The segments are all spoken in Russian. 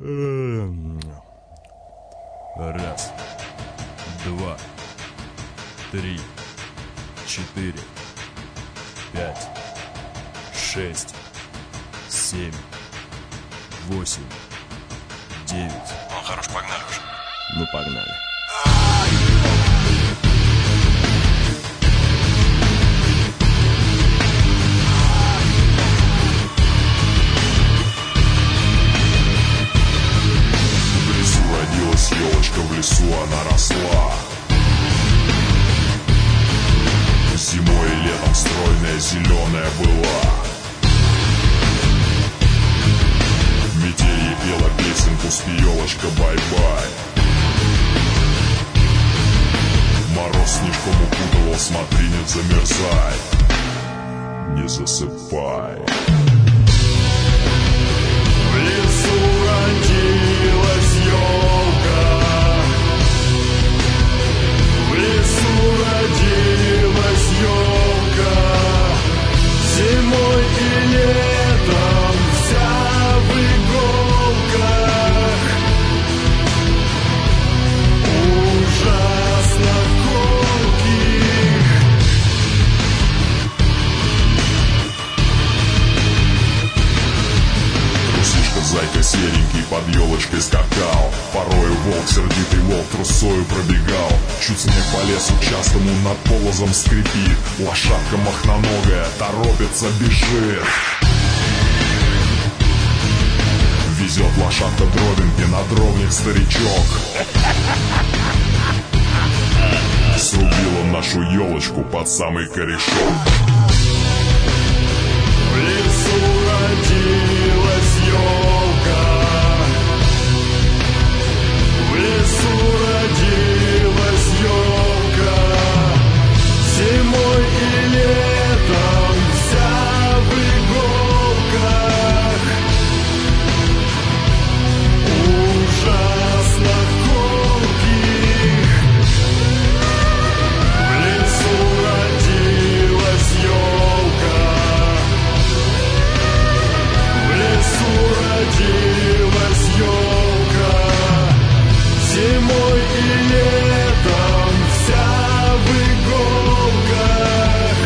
Раз, два, три, четыре, пять, шесть, семь, восемь, девять. Ну, хорош, погнали уже. Ну, погнали. В лесу родилась елочка, в лесу она росла. Зимой и летом стройная, зеленая была. Метель ей пела песенку, спи, елочка, бай-бай. Мороз снежком укутывал, смотри, не замерзай, не засыпай. В лесу родилась елка, в лесу родилась елка, зимой и летом вся в иголках, ужасно колких. Трусишка, зайка серенький под елочкой скакал. Порою волк, сердитый волк, трусою пробегал. Чуть снег по лесу частому над полозом скрипит. Лошадка махноногая торопится, бежит. Везет лошадка дробинки, на дровник старичок. Срубила нашу елочку под самый корешок. В лесу родилась елка, в лесу родилась елка, зимой и летом вся в иголках, ужасно колких. В лесу родилась елка, в лесу родилась елка, зимой и летом вся в иголках,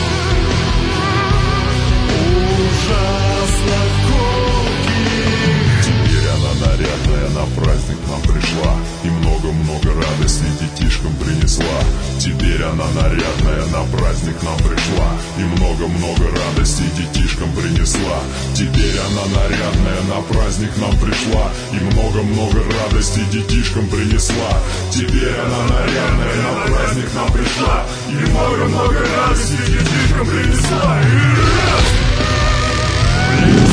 ужасно колких. Теперь она нарядная на праздник нам пришла и много-много радостей детишкам принесла. Теперь она нарядная на праздник нам пришла и много-много радостей детишкам принесла. Теперь она нарядная на праздник нам пришла и много-много радостей детишкам принесла. Теперь она нарядная на праздник нам пришла и много-много радостей детишкам принесла.